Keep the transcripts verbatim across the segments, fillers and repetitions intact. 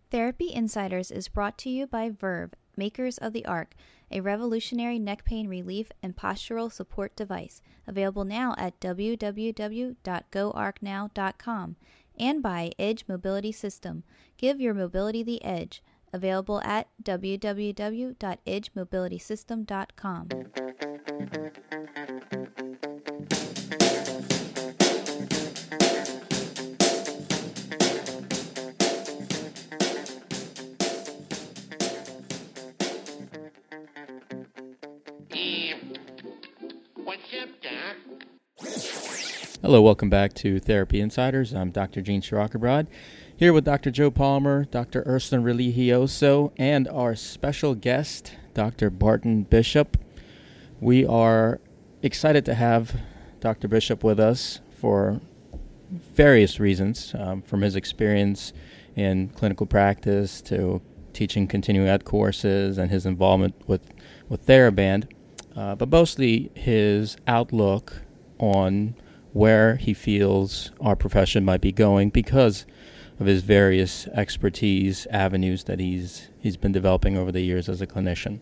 Therapy Insiders is brought to you by Verve, makers of the Arc, a revolutionary neck pain relief and postural support device, available now at w w w dot go arc now dot com, and by Edge Mobility System. Give your mobility the edge, available at w w w dot edge mobility system dot com. Hello, welcome back to Therapy Insiders. I'm Doctor Gene Shirakabrad, here with Doctor Joe Palmer, Doctor Ursula Religioso, and our special guest, Doctor Barton Bishop. We are excited to have Doctor Bishop with us for various reasons, um, from his experience in clinical practice to teaching continuing ed courses and his involvement with, with TheraBand, uh, but mostly his outlook on where he feels our profession might be going because of his various expertise avenues that he's he's been developing over the years as a clinician.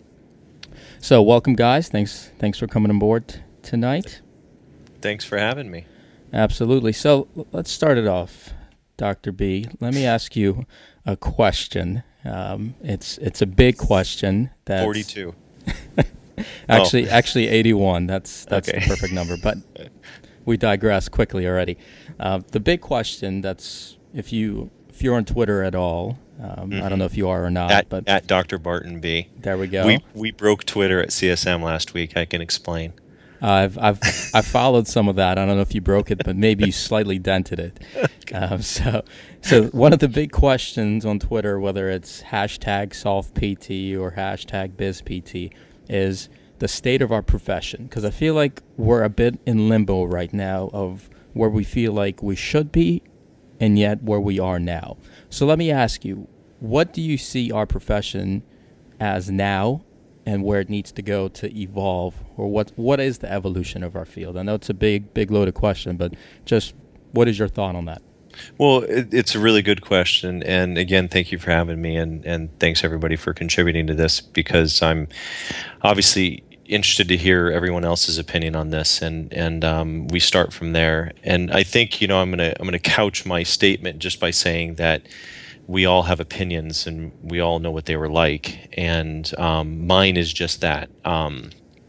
So welcome, guys. Thanks thanks for coming on board t- tonight. Thanks for having me. Absolutely. So l- let's start it off, Doctor B. Let me ask you a question. Um, it's it's a big question. That's forty-two. actually, oh. actually eighty-one. That's that's okay. the perfect number. But we digress quickly already. Uh, the big question that's, if you if you're on Twitter at all, um, mm-hmm. I don't know if you are or not, at, but at Doctor Barton B. There we go. We we broke Twitter at C S M last week. I can explain. I've I've I followed some of that. I don't know if you broke it, but maybe you slightly dented it. Okay. Um, so so one of the big questions on Twitter, whether it's hashtag SolvePT or hashtag BizPT, is the state of our profession, because I feel like we're a bit in limbo right now of where we feel like we should be and yet where we are now. So let me ask you, what do you see our profession as now and where it needs to go to evolve, or what what is the evolution of our field? I know it's a big, big loaded question, but just what is your thought on that? Well, it, it's a really good question, and again, thank you for having me, and, and thanks everybody for contributing to this, because I'm obviously interested to hear everyone else's opinion on this, and and um, we start from there. And I think, you know, I'm gonna I'm gonna couch my statement just by saying that we all have opinions and we all know what they were like, and um, mine is just that. Um,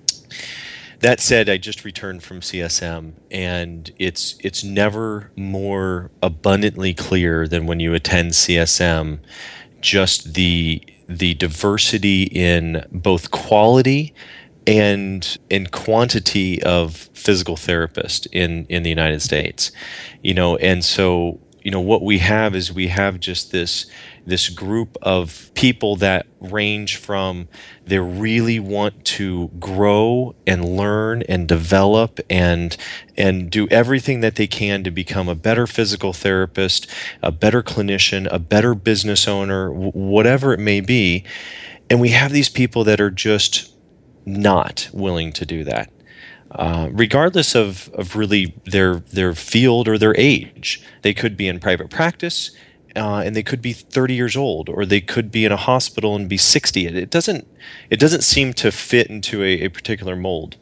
that said, I just returned from C S M, and it's it's never more abundantly clear than when you attend C S M, just the the diversity in both quality and in quantity of physical therapists in, in the United States. You know, and so, you know, what we have is we have just this this group of people that range from they really want to grow and learn and develop and and do everything that they can to become a better physical therapist, a better clinician, a better business owner, w- whatever it may be. And we have these people that are just not willing to do that, uh, regardless of, of really their their field or their age. They could be in private practice, uh, and they could be thirty years old, or they could be in a hospital and be sixty. It, it doesn't it doesn't seem to fit into a, a particular mold.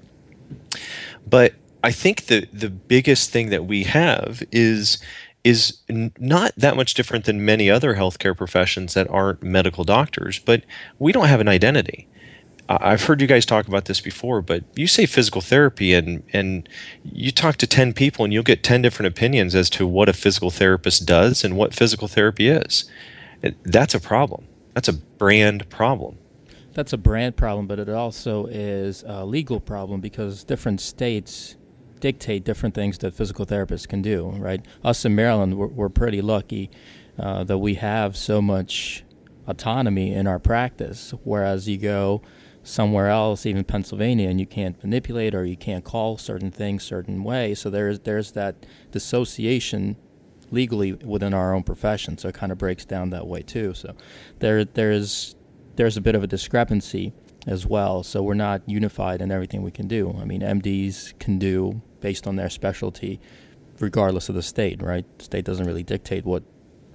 But I think the the biggest thing that we have is is n- not that much different than many other healthcare professions that aren't medical doctors, but we don't have an identity. I've heard you guys talk about this before, but you say physical therapy and, and you talk to ten people and you'll get ten different opinions as to what a physical therapist does and what physical therapy is. That's a problem. That's a brand problem. That's a brand problem, but it also is a legal problem because different states dictate different things that physical therapists can do, right? Us in Maryland, we're, we're pretty lucky uh, that we have so much autonomy in our practice, whereas you go somewhere else, even Pennsylvania, and you can't manipulate or you can't call certain things certain ways. So there's there's that dissociation legally within our own profession. So it kind of breaks down that way too. So there there's there's a bit of a discrepancy as well. So we're not unified in everything we can do. I mean, M Ds can do based on their specialty, regardless of the state, right? The state doesn't really dictate what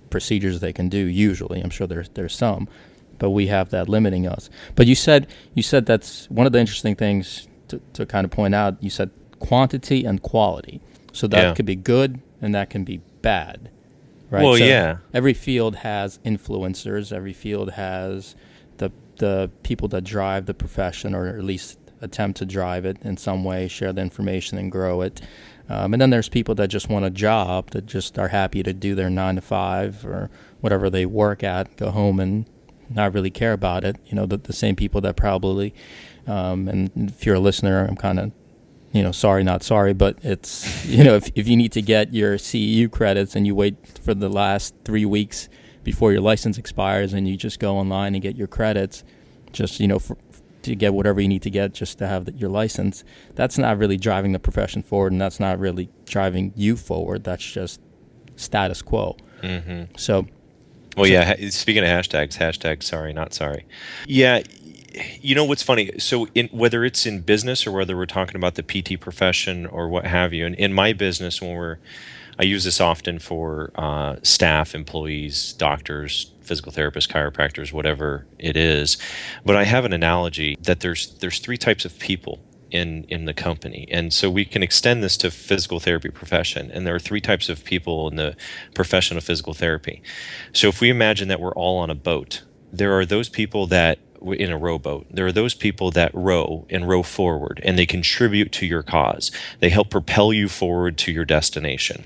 procedures they can do. Usually, I'm sure there's there's some, but we have that limiting us. But you said you said that's one of the interesting things to, to kind of point out. You said quantity and quality, so that yeah. could be good and that can be bad, right? Well, so yeah. Every field has influencers. Every field has the the people that drive the profession, or at least attempt to drive it in some way, share the information and grow it. Um, and then there's people that just want a job, that just are happy to do their nine to five or whatever they work at, go home and not really care about it. You know, the, the same people that probably, um, and if you're a listener, I'm kind of, you know, sorry, not sorry, but it's, you know, if, if you need to get your C E U credits and you wait for the last three weeks before your license expires and you just go online and get your credits, just, you know, for, to get whatever you need to get just to have the, your license, that's not really driving the profession forward, and that's not really driving you forward. That's just status quo. Mm-hmm. So, well, yeah. Speaking of hashtags, hashtag sorry, not sorry. Yeah, you know what's funny? So, in, whether it's in business or whether we're talking about the P T profession or what have you, and in my business, when we're, I use this often for uh, staff, employees, doctors, physical therapists, chiropractors, whatever it is. But I have an analogy that there's there's three types of people in, in the company. And so we can extend this to physical therapy profession. And there are three types of people in the profession of physical therapy. So if we imagine that we're all on a boat, there are those people that in a rowboat. There are those people that row and row forward, and they contribute to your cause. They help propel you forward to your destination.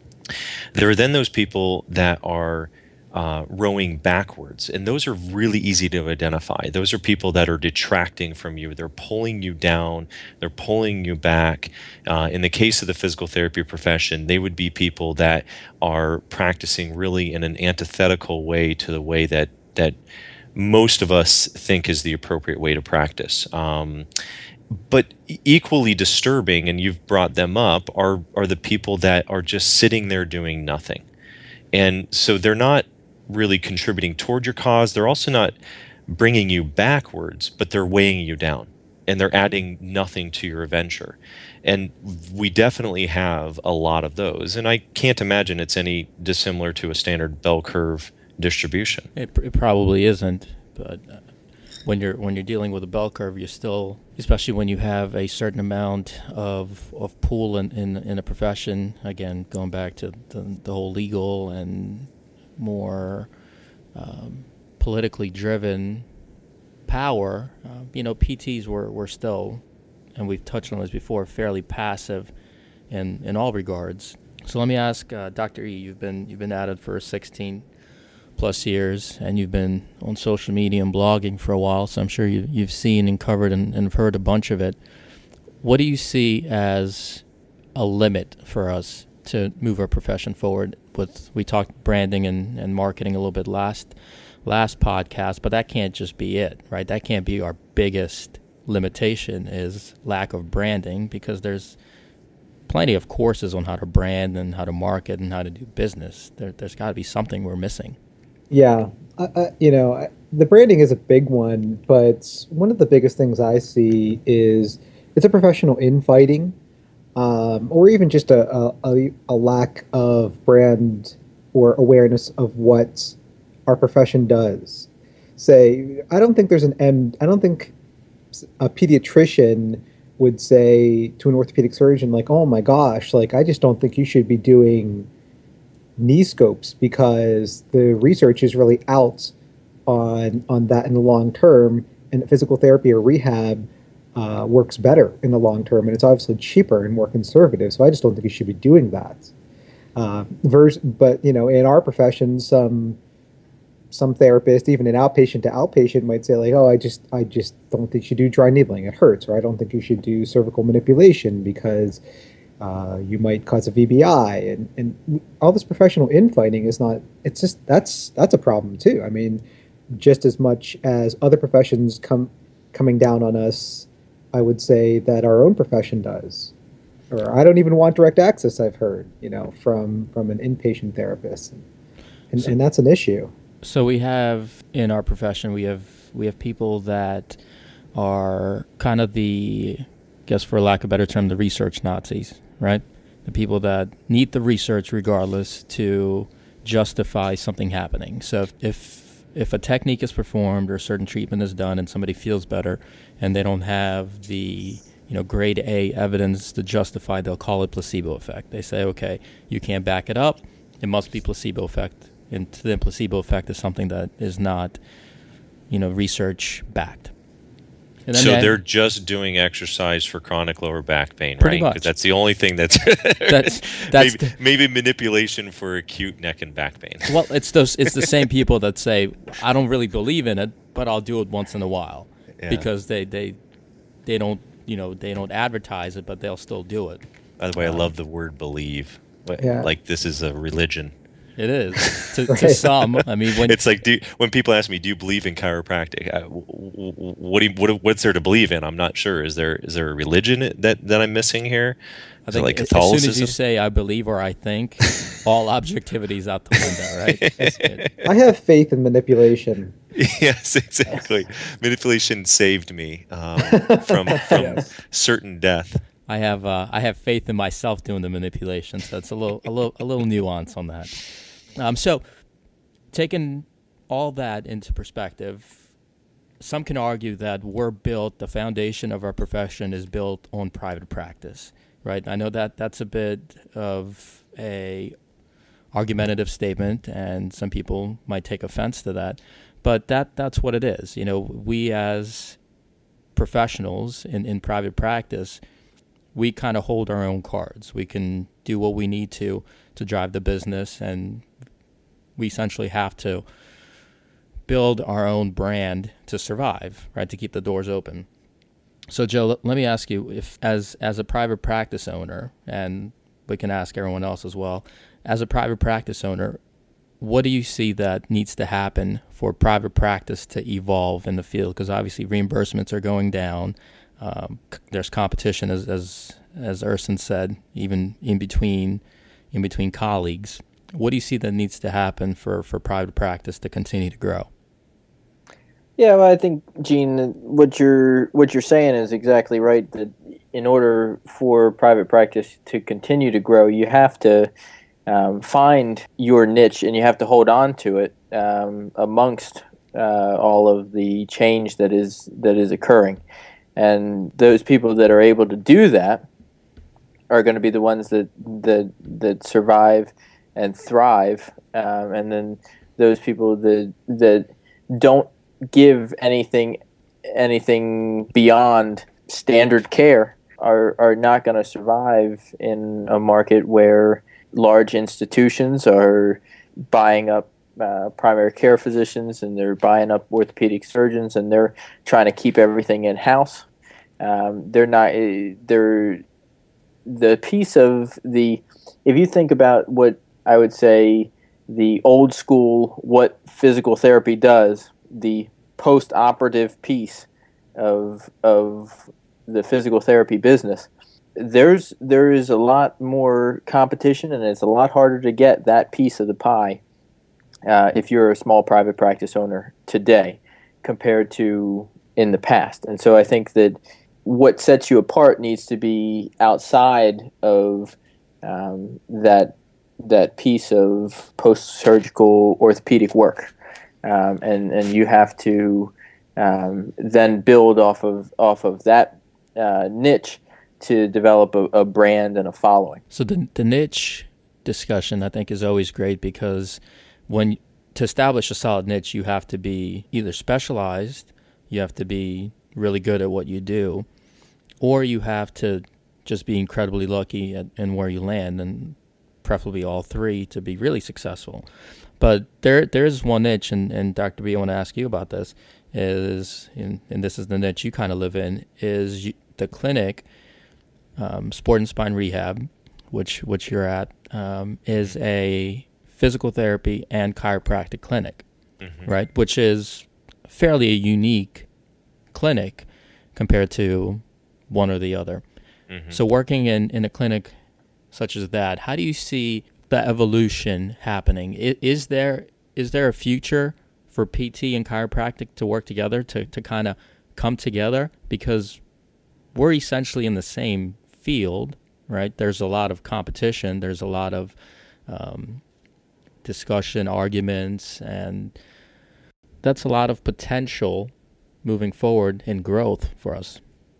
There are then those people that are Uh, rowing backwards, and those are really easy to identify. Those are people that are detracting from you. They're pulling you down. They're pulling you back. Uh, in the case of the physical therapy profession, they would be people that are practicing really in an antithetical way to the way that that most of us think is the appropriate way to practice. Um, but equally disturbing, and you've brought them up, are are the people that are just sitting there doing nothing. And so they're not really contributing toward your cause. They're also not bringing you backwards, but they're weighing you down, and they're adding nothing to your adventure. And we definitely have a lot of those. And I can't imagine it's any dissimilar to a standard bell curve distribution. It, it probably isn't, but uh, when you're when you're dealing with a bell curve, you're still, especially when you have a certain amount of of pool in in, in a profession. Again, going back to the, the whole legal and more um, politically driven power, uh, you know, P Ts were, were still, and we've touched on this before, fairly passive in, in all regards. So let me ask, uh, Doctor E, you've been you've been at it for sixteen plus years, and you've been on social media and blogging for a while, so I'm sure you, you've seen and covered and, and heard a bunch of it. What do you see as a limit for us to move our profession forward? With we talked branding and, and marketing a little bit last last podcast, but that can't just be it, right? That can't be our biggest limitation, is lack of branding, because there's plenty of courses on how to brand and how to market and how to do business. There, there's got to be something we're missing. Yeah, uh, uh, you know, I, the branding is a big one, but one of the biggest things I see is it's a professional infighting. Um, or even just a, a, a lack of brand or awareness of what our profession does. Say, I don't think there's an M. I don't think a pediatrician would say to an orthopedic surgeon, like, "Oh my gosh, like I just don't think you should be doing knee scopes because the research is really out on on that in the long term, and physical therapy or rehab Uh, works better in the long term, and it's obviously cheaper and more conservative. So I just don't think you should be doing that. Uh, vers- but you know, in our profession, some some therapist, even an outpatient to outpatient, might say like, "Oh, I just I just don't think you should do dry needling. It hurts," or "I don't think you should do cervical manipulation because uh, you might cause a V B I." And and all this professional infighting is not. It's just that's that's a problem too. I mean, just as much as other professions come coming down on us, I would say that our own profession does. Or I don't even want direct access, I've heard, you know, from, from an inpatient therapist. And, so, and that's an issue. So we have, in our profession, we have we have people that are kind of the, I guess for lack of a better term, the research Nazis, right? The people that need the research regardless to justify something happening. So if, if if a technique is performed or a certain treatment is done and somebody feels better and they don't have the you know grade A evidence to justify, they'll call it placebo effect. They say, okay, you can't back it up, it must be placebo effect. And to them, placebo effect is something that is not you know research backed. And then so they, they're just doing exercise for chronic lower back pain, pretty right? much. 'Cause that's the only thing that's that's, that's maybe, the, maybe manipulation for acute neck and back pain. Well, it's those it's the same people that say, I don't really believe in it, but I'll do it once in a while. Yeah. Because they, they they don't you know they don't advertise it, but they'll still do it. By the way, um, I love the word believe. Yeah. Like this is a religion. It is to, to some. I mean, when it's like, do, when people ask me, "Do you believe in chiropractic?" I, what do you, what, what's there to believe in? I'm not sure. Is there is there a religion that, that I'm missing here? I is think it like as Catholicism? soon as you say "I believe" or "I think," all objectivity is out the window, right? That's good. I have faith in manipulation. Yes, exactly. Manipulation saved me um, from from yes. certain death. I have uh, I have faith in myself doing the manipulation, so it's a little a little a little nuance on that. Um, so, taking all that into perspective, some can argue that we're built, the foundation of our profession is built on private practice, right? I know that that's a bit of a argumentative statement, and some people might take offense to that, but that that's what it is. You know, we as professionals in, in private practice, we kind of hold our own cards. We can do what we need to to drive the business, and we essentially have to build our own brand to survive, right, to keep the doors open. So, Joe, let, let me ask you, if as as a private practice owner, and we can ask everyone else as well, as a private practice owner, what do you see that needs to happen for private practice to evolve in the field? Because obviously reimbursements are going down. Um, c- there's competition, as as as Ersin said, even in between in between colleagues. What do you see that needs to happen for, for private practice to continue to grow? Yeah, well, I think, Gene, what you're what you're saying is exactly right. That in order for private practice to continue to grow, you have to um, find your niche and you have to hold on to it um, amongst uh, all of the change that is that is occurring. And those people that are able to do that are going to be the ones that that that survive and thrive, um, and then those people that that don't give anything anything beyond standard care are are not going to survive in a market where large institutions are buying up uh, primary care physicians, and they're buying up orthopedic surgeons, and they're trying to keep everything in house. Um, they're not they're the piece of the if you think about what I would say the old school, what physical therapy does, the post-operative piece of of the physical therapy business, there's there is a lot more competition, and it's a lot harder to get that piece of the pie uh, if you're a small private practice owner today compared to in the past. And so I think that what sets you apart needs to be outside of um, that that piece of post-surgical orthopedic work, um, and and you have to um, then build off of off of that uh, niche to develop a, a brand and a following. So the the niche discussion, I think, is always great, because when to establish a solid niche, you have to be either specialized, you have to be really good at what you do, or you have to just be incredibly lucky at, in where you land, and preferably all three to be really successful. But there there is one niche, and, and Doctor B, I want to ask you about this, is, and, and this is the niche you kind of live in, is you, the clinic, um, Sport and Spine Rehab, which which you're at, um, is a physical therapy and chiropractic clinic, mm-hmm. right? Which is fairly a unique clinic compared to one or the other. Mm-hmm. So working in, in a clinic such as that, how do you see the evolution happening? Is there is there a future for P T and chiropractic to work together, to, to kind of come together? Because we're essentially in the same field, right? There's a lot of competition. There's a lot of um, discussion, arguments, and that's a lot of potential moving forward in growth for us.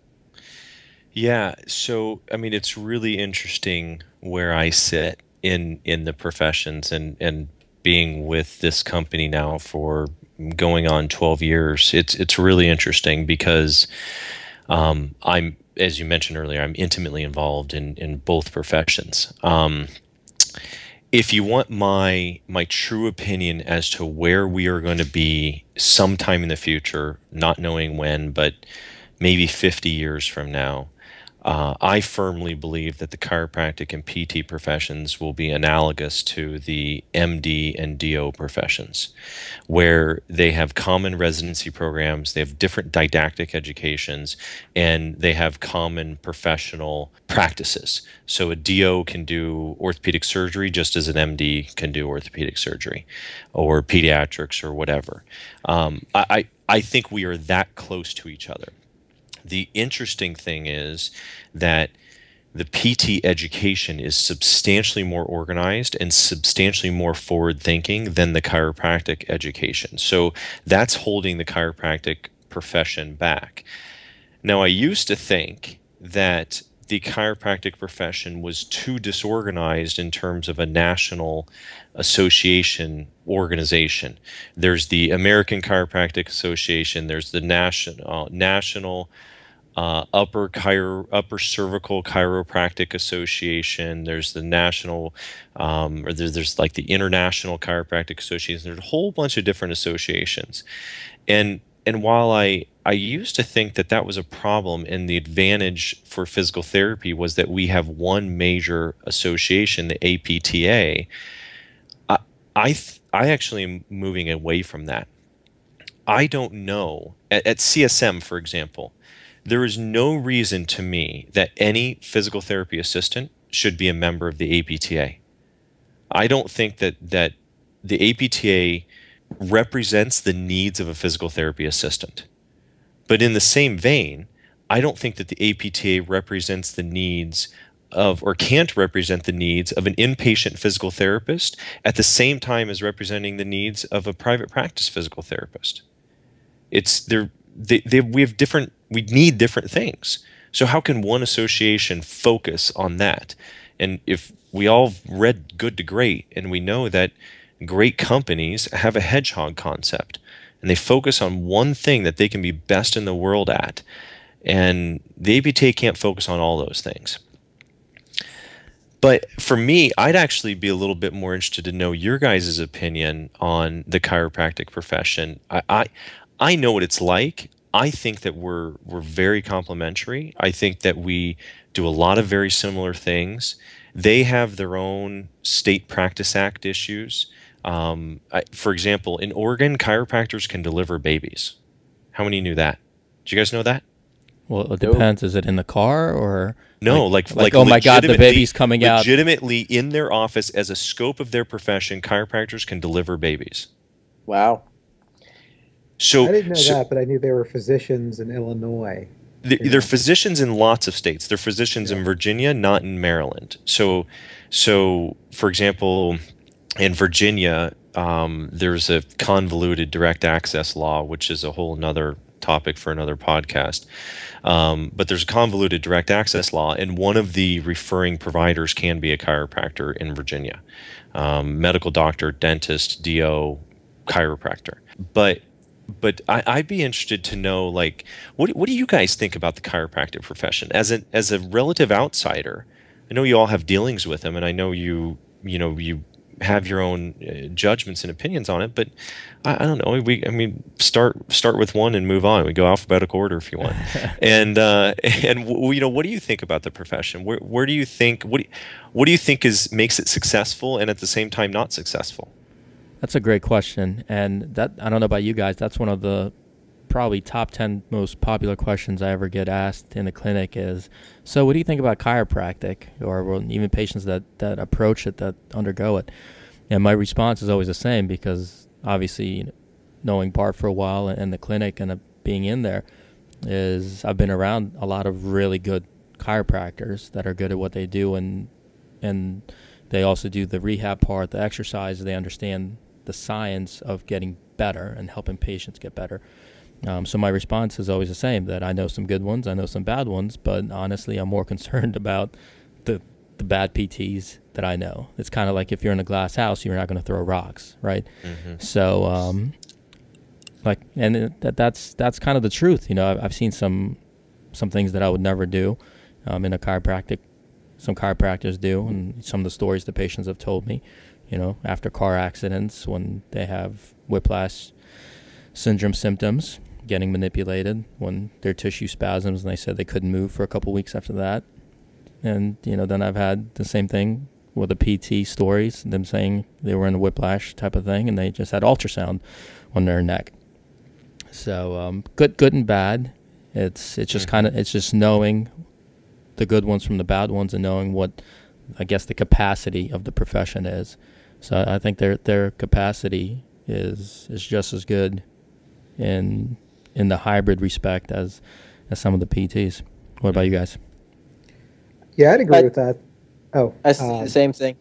Yeah, so I mean, it's really interesting where I sit in in the professions, and and being with this company now for going on twelve years. It's it's really interesting because um, I'm, as you mentioned earlier, I'm intimately involved in in both professions. Um, if you want my my true opinion as to where we are going to be sometime in the future, not knowing when, but maybe fifty years from now, uh, I firmly believe that the chiropractic and P T professions will be analogous to the M D and D O professions, where they have common residency programs, they have different didactic educations, and they have common professional practices. So a D O can do orthopedic surgery just as an M D can do orthopedic surgery, or pediatrics, or whatever. Um, I, I I think we are that close to each other. The interesting thing is that the P T education is substantially more organized and substantially more forward-thinking than the chiropractic education. So that's holding the chiropractic profession back. Now, I used to think that the chiropractic profession was too disorganized in terms of a national association organization. There's the American Chiropractic Association, there's the national uh, national Uh, upper chiro, upper cervical chiropractic association. There's the national, um, or there's, there's like the international chiropractic association. There's a whole bunch of different associations, and and while I I used to think that that was a problem, and the advantage for physical therapy was that we have one major association, the A P T A. I I, th- I actually am moving away from that. I don't know at, at C S M, for example. There is no reason to me that any physical therapy assistant should be a member of the A P T A. I don't think that, that the A P T A represents the needs of a physical therapy assistant. But in the same vein, I don't think that the A P T A represents the needs of, or can't represent the needs of, an inpatient physical therapist at the same time as representing the needs of a private practice physical therapist. It's they're, they, they, we have different We need different things. So how can one association focus on that? And if we all read Good to Great, and we know that great companies have a hedgehog concept, and they focus on one thing that they can be best in the world at, and the A P T A can't focus on all those things. But for me, I'd actually be a little bit more interested to know your guys' opinion on the chiropractic profession. I, I, I know what it's like. I think that we're we're very complementary. I think that we do a lot of very similar things. They have their own State Practice Act issues. Um, I, for example, in Oregon, chiropractors can deliver babies. How many knew that? Did you guys know that? Well, it depends. Is it in the car or? No, like, like, like, like oh my God, the baby's coming out. Legitimately, in their office, as a scope of their profession, chiropractors can deliver babies. Wow. So I didn't know so, that, but I knew there were physicians in Illinois. They're, they're physicians in lots of states. They're physicians yeah. in Virginia, not in Maryland. So, so for example, in Virginia, um, there's a convoluted direct access law, which is a whole nother topic for another podcast. Um, but there's a convoluted direct access law, and one of the referring providers can be a chiropractor in Virginia. Um, medical doctor, dentist, D O, chiropractor. But But I, I'd be interested to know, like, what what do you guys think about the chiropractic profession as a as a relative outsider? I know you all have dealings with them, and I know you you know you have your own uh, judgments and opinions on it. But I, I don't know. We I mean, start start with one and move on. We go alphabetical order if you want. and uh, and w- you know, what do you think about the profession? Where where do you think what do you, what do you think is makes it successful and at the same time not successful? That's a great question, and that I don't know about you guys. That's one of the probably top ten most popular questions I ever get asked in the clinic is, so what do you think about chiropractic, or well, even patients that, that approach it, that undergo it? And my response is always the same, because obviously, you know, knowing Bart for a while and the clinic and uh, being in there, is I've been around a lot of really good chiropractors that are good at what they do, and and they also do the rehab part, the exercise. They understand the science of getting better and helping patients get better. Um, so my response is always the same, that I know some good ones, I know some bad ones, but honestly, I'm more concerned about the the bad P Ts that I know. It's kind of like if you're in a glass house, you're not going to throw rocks, right? Mm-hmm. So, um, like, and it, that that's that's kind of the truth. You know, I've, I've seen some some things that I would never do um, in a chiropractic. Some chiropractors do, and some of the stories the patients have told me. You know, after car accidents, when they have whiplash syndrome symptoms, getting manipulated, when their tissue spasms, and they said they couldn't move for a couple weeks after that. And, you know, then I've had the same thing with the P T stories, them saying they were in a whiplash type of thing, and they just had ultrasound on their neck. So um, good, good and bad. It's it's just kind of it's just knowing the good ones from the bad ones and knowing what, I guess, the capacity of the profession is. So I think their their capacity is is just as good in in the hybrid respect as as some of the P Ts. What about you guys? Yeah, I'd agree I, with that. Oh, I see uh, the same thing.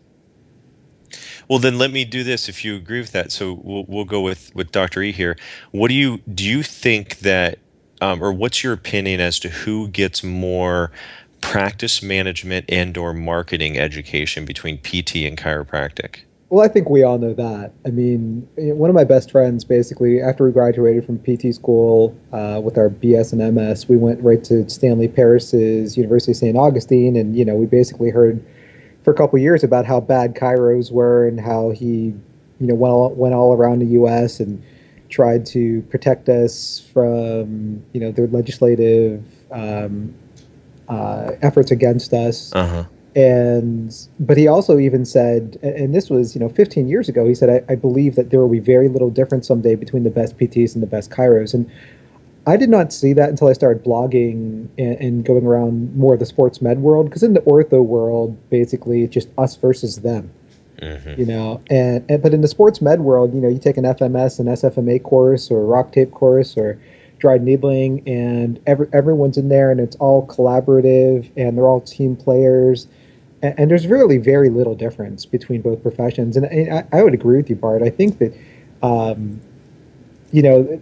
Well, then let me do this. If you agree with that, so we'll we'll go with, with Doctor E here. What do you do? You think that, um, or what's your opinion as to who gets more practice management and or marketing education between P T and chiropractic? Well, I think we all know that. I mean, one of my best friends, basically, after we graduated from P T school uh, with our B S and M S, we went right to Stanley Paris's University of Saint Augustine, and, you know, we basically heard for a couple of years about how bad chiros were and how he, you know, went all, went all around the U S and tried to protect us from, you know, their legislative um, uh, efforts against us. Uh-huh. And but he also even said, and this was, you know, fifteen years ago, he said, I, I believe that there will be very little difference someday between the best P Ts and the best chiros. And I did not see that until I started blogging and, and going around more of the sports med world, because in the ortho world, basically, it's just us versus them. Mm-hmm. You know, and, and but in the sports med world, you know, you take an F M S, an S F M A course, or a rock tape course, or dried needling, and every, everyone's in there, and it's all collaborative, and they're all team players. And there's really very little difference between both professions. And I, I would agree with you, Bart. I think that, um, you know,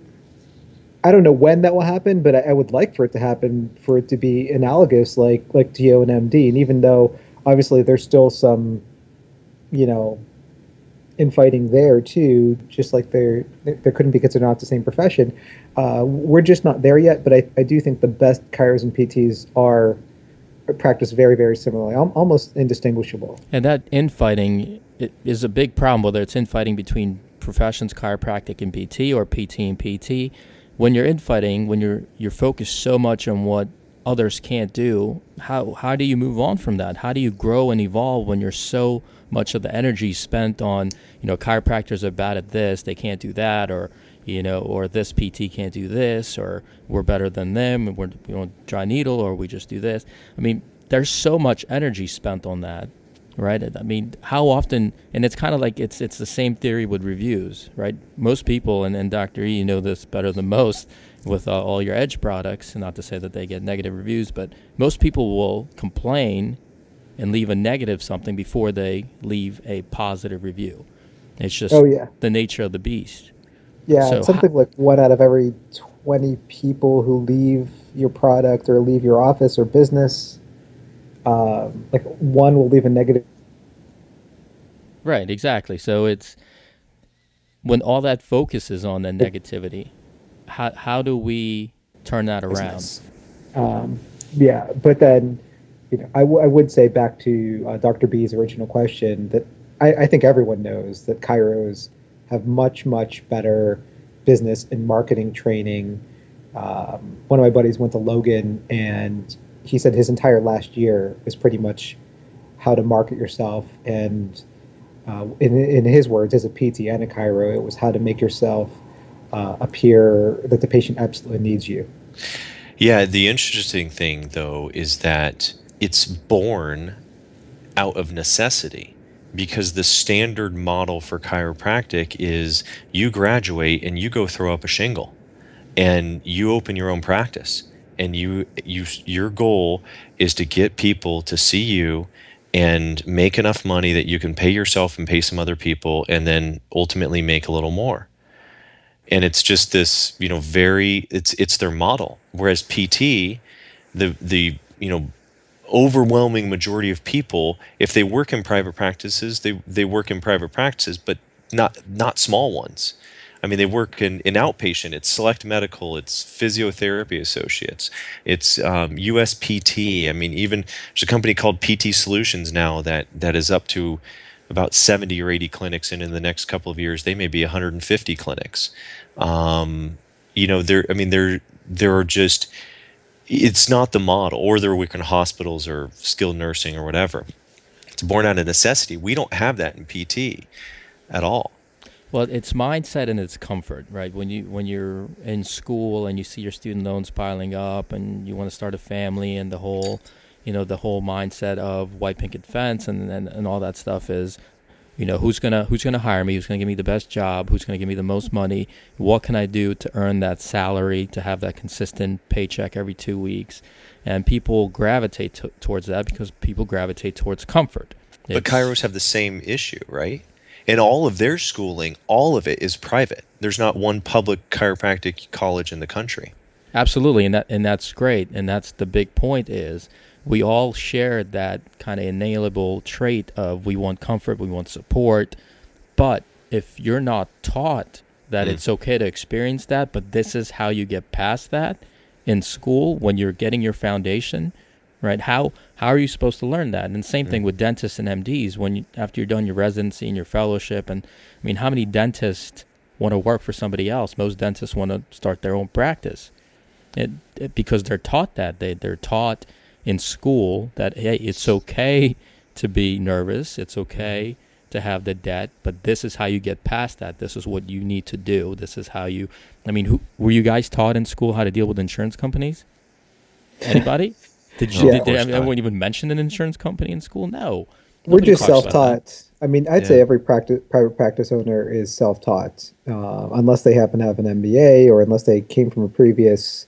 I don't know when that will happen, but I, I would like for it to happen, for it to be analogous like like T O and M D. And even though, obviously, there's still some, you know, infighting there, too, just like there, there couldn't be, because they're not the same profession. Uh, we're just not there yet, but I, I do think the best chiros and P Ts are practice very, very similarly, almost indistinguishable. And that infighting is a big problem, whether it's infighting between professions, chiropractic and P T, or P T and P T. When you're infighting, when you're you're focused so much on what others can't do, how how do you move on from that? How do you grow and evolve when you're so much of the energy spent on, you know, chiropractors are bad at this, they can't do that, or you know, or this P T can't do this, or we're better than them, and we're, we don't dry needle, or we just do this. I mean, there's so much energy spent on that, right? I mean, how often, and it's kind of like, it's it's the same theory with reviews, right? Most people, and, and Doctor E, you know this better than most, with uh, all your Edge products, and not to say that they get negative reviews, but most people will complain and leave a negative something before they leave a positive review. It's just oh, yeah. the nature of the beast. Yeah, so it's something like one out of every twenty people who leave your product or leave your office or business, um, like one will leave a negative. Right, exactly. So it's when all that focus is on the negativity, how how do we turn that around? Um, yeah, but then, you know, I, w- I would say back to uh, Doctor B's original question that I, I think everyone knows that chiros have much, much better business and marketing training. Um, one of my buddies went to Logan, and he said his entire last year was pretty much how to market yourself. And uh, in, in his words, as a P T and a chiro, it was how to make yourself uh, appear that the patient absolutely needs you. Yeah, the interesting thing, though, is that it's born out of necessity. Because the standard model for chiropractic is you graduate and you go throw up a shingle and you open your own practice, and you you your goal is to get people to see you and make enough money that you can pay yourself and pay some other people, and then ultimately make a little more. And it's just this, you know, very, it's it's their model. Whereas P T, the the you know, overwhelming majority of people, if they work in private practices, they they work in private practices, but not not small ones. I mean, they work in, in outpatient. It's Select Medical. It's Physiotherapy Associates. It's um, U S P T. I mean, even there's a company called P T Solutions now that, that is up to about seventy or eighty clinics, and in the next couple of years, they may be one hundred fifty clinics. Um, you know, there. I mean, there there are just. It's not the model, or they're working in hospitals or skilled nursing or whatever. It's born out of necessity. We don't have that in P T at all. Well, it's mindset and it's comfort, right? When you when you're in school and you see your student loans piling up and you want to start a family, and the whole, you know, the whole mindset of white picket fence and and, and all that stuff is, you know, who's gonna who's gonna hire me? Who's gonna give me the best job? Who's gonna give me the most money? What can I do to earn that salary, to have that consistent paycheck every two weeks? And people gravitate t- towards that because people gravitate towards comfort. But It's- chiros have the same issue, right? And all of their schooling, all of it is private. There's not one public chiropractic college in the country. Absolutely, and that and that's great, and that's the big point is we all share that kind of inalienable trait of we want comfort, we want support, but if you're not taught that Mm. it's okay to experience that, but this is how you get past that in school when you're getting your foundation, right? How how are you supposed to learn that? And same thing with dentists and M Ds. When you, after you're done your residency and your fellowship, and I mean, how many dentists want to work for somebody else? Most dentists want to start their own practice, it, it, because they're taught that they they're taught in school that hey, it's okay to be nervous, it's okay to have the debt, but this is how you get past that. This is what you need to do. This is how you. I mean, who were you guys taught in school how to deal with insurance companies? Anybody? Did you? Yeah. Did, Of did course not. anyone even mention an insurance company in school? No. We're Nobody just talks about that. self-taught. I mean, I'd Yeah. say every practice, private practice owner is self-taught, uh, unless they happen to have an M B A or unless they came from a previous,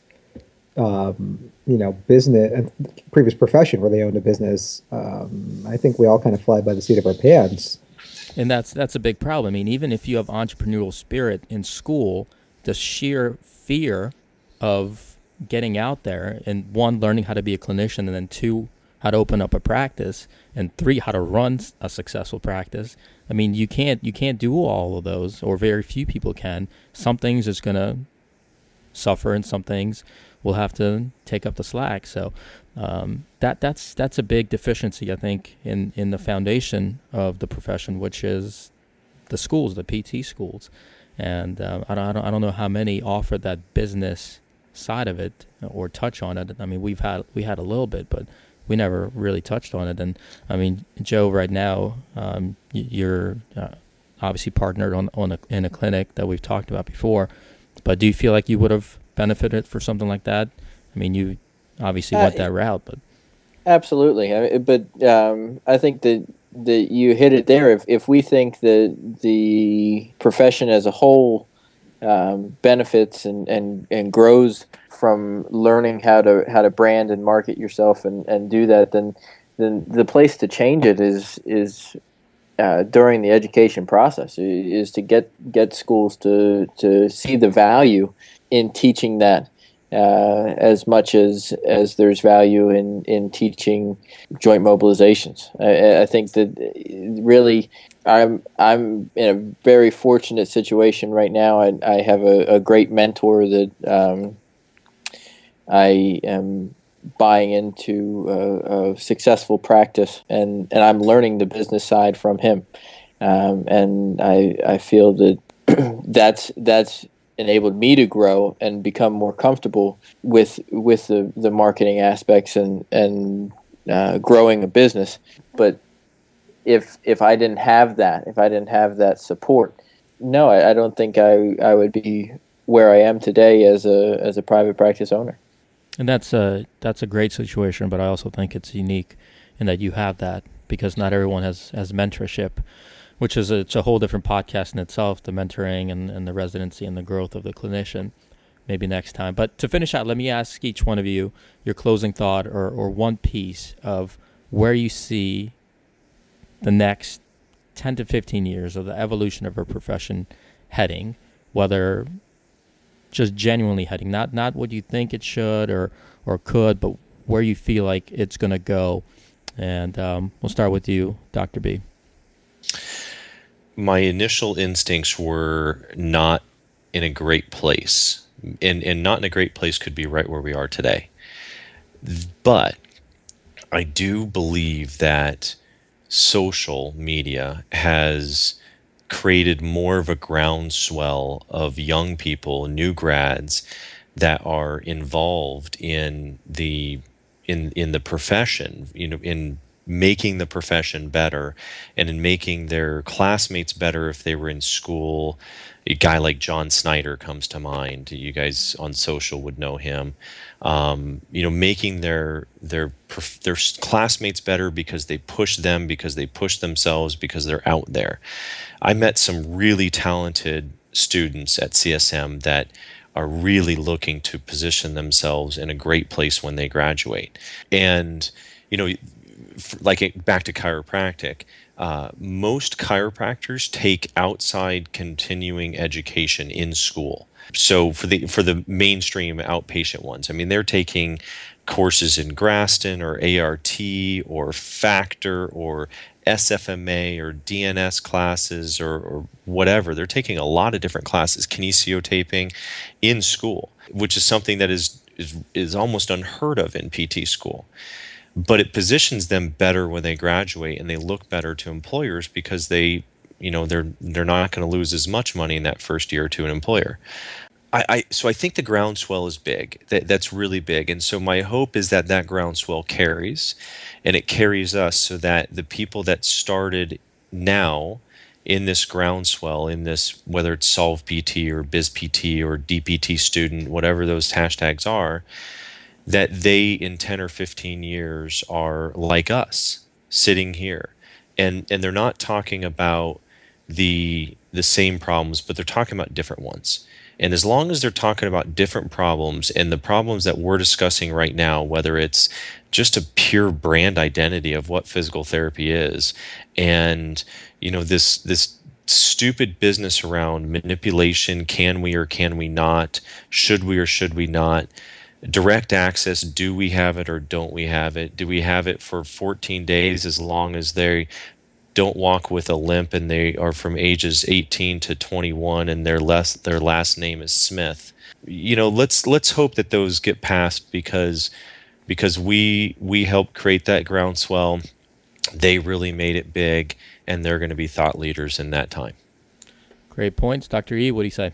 um, you know, business, uh, previous profession where they owned a business. Um, I think we all kind of fly by the seat of our pants. And that's that's a big problem. I mean, even if you have entrepreneurial spirit in school, the sheer fear of getting out there and one, learning how to be a clinician, and then two, how to open up a practice, and three, how to run a successful practice. I mean, you can't you can't do all of those, or very few people can. Some things is going to suffer, and some things will have to take up the slack. So um, that that's that's a big deficiency, I think, in, in the foundation of the profession, which is the schools, the P T schools. And uh, I, don't, I don't I don't know how many offer that business side of it or touch on it. I mean, we've had we had a little bit, but we never really touched on it. And I mean, Joe, right now, um, you're uh, obviously partnered on on a, in a clinic that we've talked about before. But do you feel like you would have benefited for something like that? I mean, you obviously Uh, went that route, but Absolutely, I mean, but um, I think that that you hit it there. If if we think that the profession as a whole um, benefits and, and, and grows from learning how to how to brand and market yourself and, and do that, then then the place to change it is is uh, during the education process. Is to get get schools to to see the value in teaching that. Uh, as much as, as there's value in, in teaching joint mobilizations. I, I think that really I'm I'm in a very fortunate situation right now. I, I have a, a great mentor that um, I am buying into a, a successful practice, and, and I'm learning the business side from him. Um, and I I feel that that's that's enabled me to grow and become more comfortable with with the, the marketing aspects and and uh, growing a business. But if if I didn't have that, if I didn't have that support, no, I, I don't think I I would be where I am today as a as a private practice owner. and that's a that's a great situation. But I also think it's unique in that you have that, because not everyone has has mentorship, which is a, it's a whole different podcast in itself, the mentoring and, and the residency and the growth of the clinician, maybe next time. But to finish out, let me ask each one of you your closing thought or, or one piece of where you see the next ten to fifteen years of the evolution of our profession heading, whether just genuinely heading, not not what you think it should or, or could, but where you feel like it's going to go. And um, we'll start with you, Doctor B. My initial instincts were not in a great place. And, and not in a great place could be right where we are today. But I do believe that social media has created more of a groundswell of young people, new grads, that are involved in the in in the profession, you know, in making the profession better and in making their classmates better if they were in school. A guy like John Snyder comes to mind. You guys on social would know him. Um, you know, making their their their classmates better because they push them, because they push themselves, because they're out there. I met some really talented students at C S M that are really looking to position themselves in a great place when they graduate. And, you know, like back to chiropractic, uh, most chiropractors take outside continuing education in school. So for the for the mainstream outpatient ones, I mean, they're taking courses in Graston or A R T or Factor or S F M A or D N S classes or, or whatever. They're taking a lot of different classes, kinesiotaping in school, which is something that is is, is almost unheard of in P T school. But it positions them better when they graduate, and they look better to employers because they, you know, they're they're not going to lose as much money in that first year to an employer. I, I so I think the groundswell is big. That that's really big, and so my hope is that that groundswell carries, and it carries us so that the people that started now in this groundswell, in this, whether it's Solve P T or Biz P T or D P T student, whatever those hashtags are, that they in ten or fifteen years are like us sitting here, and and they're not talking about the the same problems, but they're talking about different ones. And as long as they're talking about different problems, and the problems that we're discussing right now, whether it's just a pure brand identity of what physical therapy is, and you know this this stupid business around manipulation, can we or can we not, should we or should we not, direct access, do we have it or don't we have it? Do we have it for fourteen days as long as they don't walk with a limp and they are from ages eighteen to twenty-one and their less their last name is Smith? You know, let's let's hope that those get passed because because we we helped create that groundswell. They really made it big, and they're going to be thought leaders in that time. Great points. Doctor E, what do you say?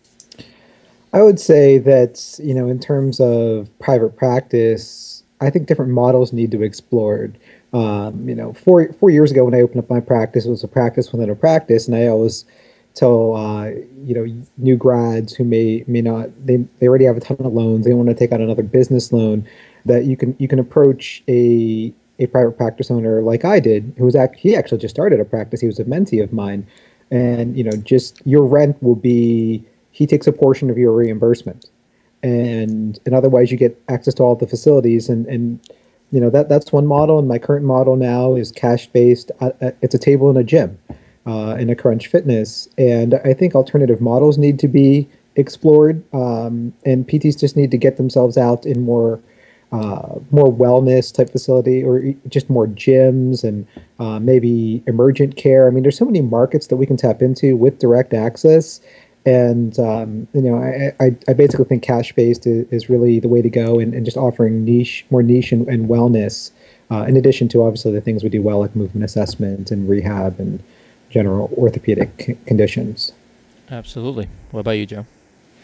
I would say that, you know, in terms of private practice, I think different models need to be explored. Um, you know, four four years ago when I opened up my practice, it was a practice within a practice, and I always tell uh, you know new grads who may may not they they already have a ton of loans, they want to take out another business loan, that you can you can approach a a private practice owner like I did, who was act, he actually just started a practice. He was a mentee of mine, and you know, just your rent will be. He takes a portion of your reimbursement, and and otherwise you get access to all the facilities, and and you know that that's one model. And my current model now is cash based. Uh, it's a table in a gym, uh, in a Crunch Fitness, and I think alternative models need to be explored, um, and P Ts just need to get themselves out in more uh, more wellness type facility, or just more gyms, and uh, maybe emergent care. I mean, there's so many markets that we can tap into with direct access. And, um, you know, I, I, I basically think cash-based is, is really the way to go, and, and just offering niche, more niche and, and wellness, uh, in addition to obviously the things we do well, like movement assessment and rehab and general orthopedic c- conditions. Absolutely. What about you, Joe?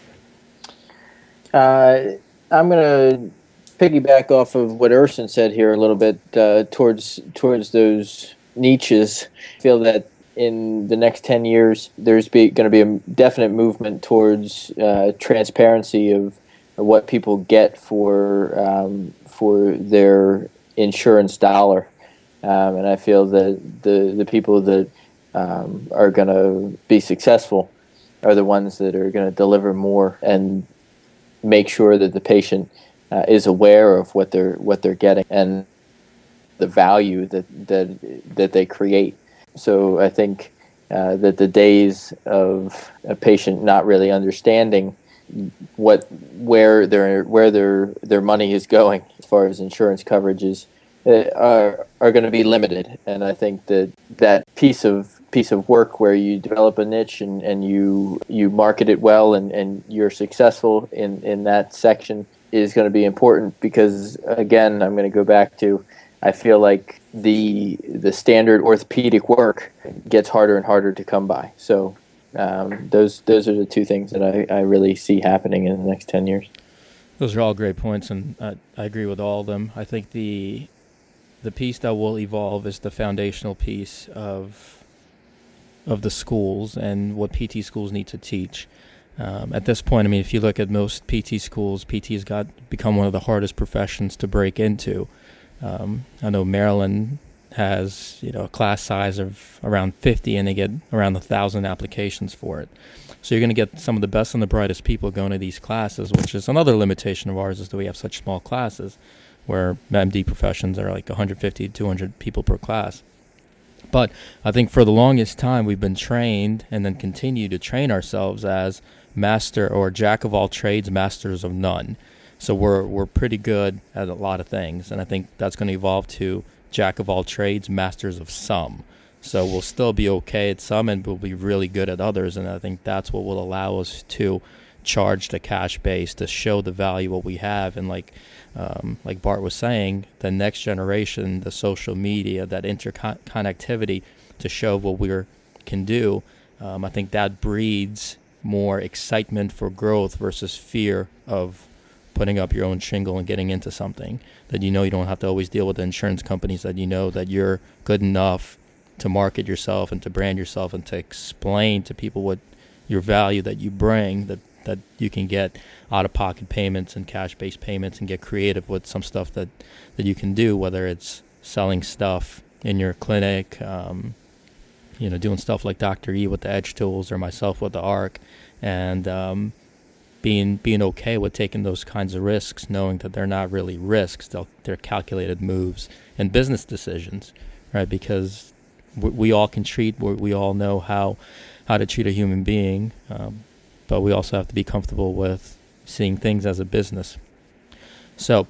Uh, I'm going to piggyback off of what Erson said here a little bit uh, towards towards those niches. I feel that in the next ten years, there's going to be a definite movement towards uh, transparency of, of what people get for um, for their insurance dollar, um, and I feel that the the people that um, are going to be successful are the ones that are going to deliver more and make sure that the patient uh, is aware of what they're what they're getting. And the value that that that they create. So I think uh, that the days of a patient not really understanding what where their where their their money is going as far as insurance coverages uh, are are going to be limited. And I think that that piece of piece of work where you develop a niche and, and you you market it well and, and you're successful in, in that section is going to be important, because again, I'm going to go back to, I feel like the the standard orthopedic work gets harder and harder to come by. So um, those those are the two things that I, I really see happening in the next ten years. Those are all great points, and I, I agree with all of them. I think the the piece that will evolve is the foundational piece of of the schools and what P T schools need to teach. Um, at this point, I mean, if you look at most P T schools, P T has got become one of the hardest professions to break into. Um, I know Maryland has, you know, a class size of around fifty, and they get around a thousand applications for it. So you're going to get some of the best and the brightest people going to these classes, which is another limitation of ours, is that we have such small classes, where M D professions are like one hundred fifty, two hundred people per class. But I think for the longest time we've been trained and then continue to train ourselves as master or jack of all trades, masters of none. So we're we're pretty good at a lot of things, and I think that's going to evolve to jack of all trades, masters of some. So we'll still be okay at some, and we'll be really good at others, and I think that's what will allow us to charge the cash base, to show the value what we have. And like um, like Bart was saying, the next generation, the social media, that interconnectivity to show what we can do, um, I think that breeds more excitement for growth versus fear of putting up your own shingle and getting into something that you know you don't have to always deal with the insurance companies, that you know that you're good enough to market yourself and to brand yourself and to explain to people what your value that you bring, that that you can get out-of-pocket payments and cash-based payments and get creative with some stuff that, that you can do, whether it's selling stuff in your clinic, um, you know, doing stuff like Doctor E with the Edge tools or myself with the ARC, and um, being being okay with taking those kinds of risks, knowing that they're not really risks, they're, they're calculated moves and business decisions, right? Because we, we all can treat, we, we all know how, how to treat a human being, um, but we also have to be comfortable with seeing things as a business. So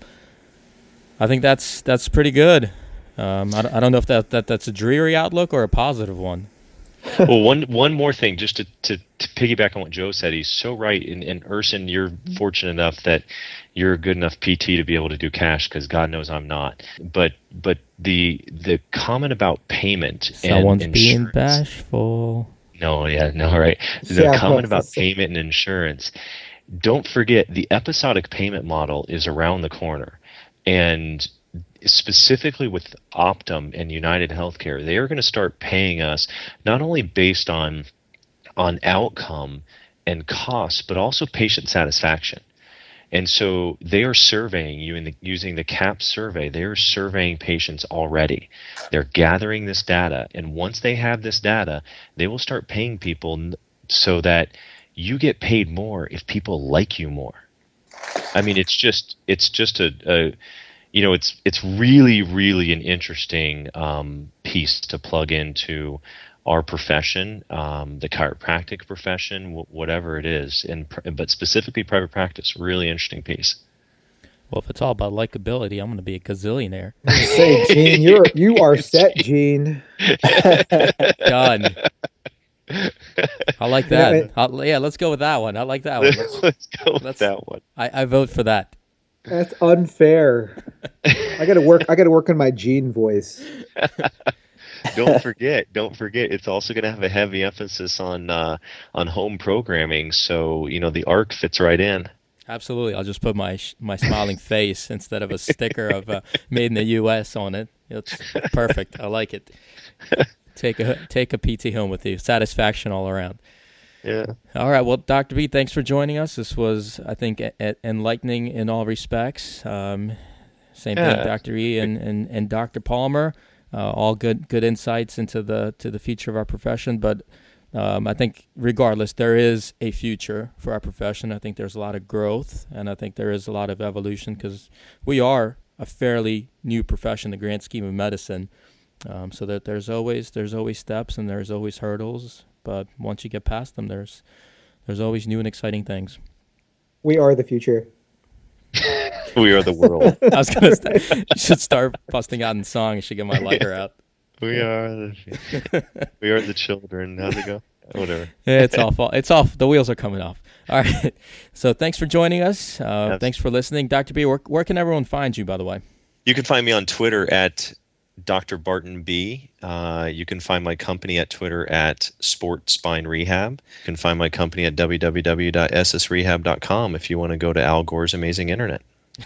I think that's that's pretty good. Um, I, I don't know if that, that that's a dreary outlook or a positive one. Well, one one more thing, just to, to, to piggyback on what Joe said, he's so right. And, and Urson, you're fortunate enough that you're a good enough P T to be able to do cash, because God knows I'm not. But but the the comment about payment, someone's and being insurance, bashful. No, yeah, no, right. The Yeah, comment about that's- payment and insurance. Don't forget, the episodic payment model is around the corner, and specifically with Optum and United Healthcare, they are going to start paying us not only based on on outcome and cost, but also patient satisfaction. And so they are surveying you in the, using the CAP survey. They are surveying patients already. They're gathering this data, and once they have this data, they will start paying people so that you get paid more if people like you more. I mean, it's just it's just a, a you know, it's it's really really an interesting um, piece to plug into our profession, um, the chiropractic profession, w- whatever it is, and pr- but specifically private practice, really interesting piece. Well, if it's all about likability, I'm going to be a gazillionaire. Say, Gene, you're you are set, Gene. Done. I like You know, that. it- I'll, yeah, let's go with that one. I like that one. Let's, Let's go with let's- that one. I, I vote for that. That's unfair. I got to work. I got to work on my Gene voice. Don't forget, don't forget. It's also going to have a heavy emphasis on uh, on home programming. So you know the ARC fits right in. Absolutely. I'll just put my sh- my smiling face instead of a sticker of uh, "Made in the U S" on it. It's perfect. I like it. Take a take a P T home with you. Satisfaction all around. Yeah. All right. Well, Doctor B, thanks for joining us. This was, I think, a- a- enlightening in all respects. Um, same Yeah. thing, Doctor E and, and, and Doctor Palmer. Uh, all good good insights into the to the future of our profession. But um, I think, regardless, there is a future for our profession. I think there's a lot of growth, and I think there is a lot of evolution, because we are a fairly new profession in the grand scheme of medicine. Um, so that there's always there's always steps and there's always hurdles, but once you get past them, there's there's always new and exciting things. We are the future. We are the world. I was gonna st- you should start busting out in song. You should get my lighter out. We are the we are the children. How's it go? Whatever. It's off. It's off. The wheels are coming off. All right. So thanks for joining us. Uh, thanks for listening, Doctor B. Where, where can everyone find you, by the way? You can find me on Twitter at Doctor Barton B. Uh, you can find my company at Twitter at Sport Spine Rehab. You can find my company at w w w dot s s rehab dot com if you want to go to Al Gore's amazing internet.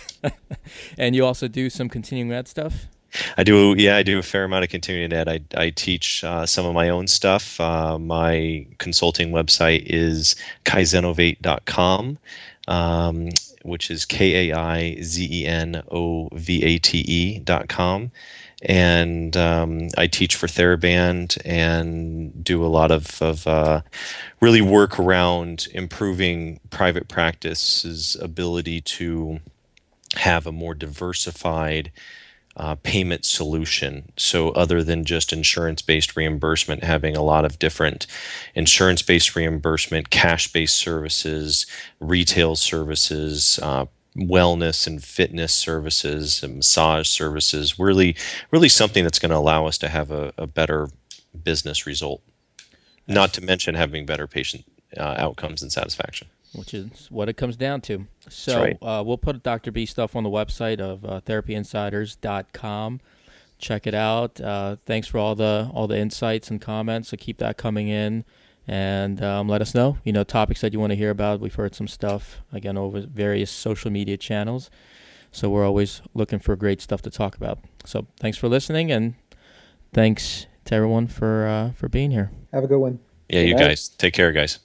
And you also do some continuing ed stuff? I do, yeah, I do a fair amount of continuing ed. I, I teach uh, some of my own stuff. Uh, my consulting website is kaizenovate dot com, um, which is K A I Z E N O V A T E dot com. And um, I teach for TheraBand and do a lot of, of uh, really work around improving private practice's ability to have a more diversified uh, payment solution. So other than just insurance-based reimbursement, having a lot of different insurance-based reimbursement, cash-based services, retail services, uh, wellness and fitness services, and massage services, really, really something that's going to allow us to have a, a better business result. Not to mention having better patient uh, outcomes and satisfaction. Which is what it comes down to. So right. uh, we'll put Doctor B stuff on the website of uh, therapy insiders dot com. Check it out. Uh, thanks for all the all the insights and comments. So keep that coming in, and um, let us know. You know, topics that you want to hear about. We've heard some stuff again over various social media channels. So we're always looking for great stuff to talk about. So thanks for listening, and thanks to everyone for uh, for being here. Have a good one. Yeah, you Good night. guys take care, guys.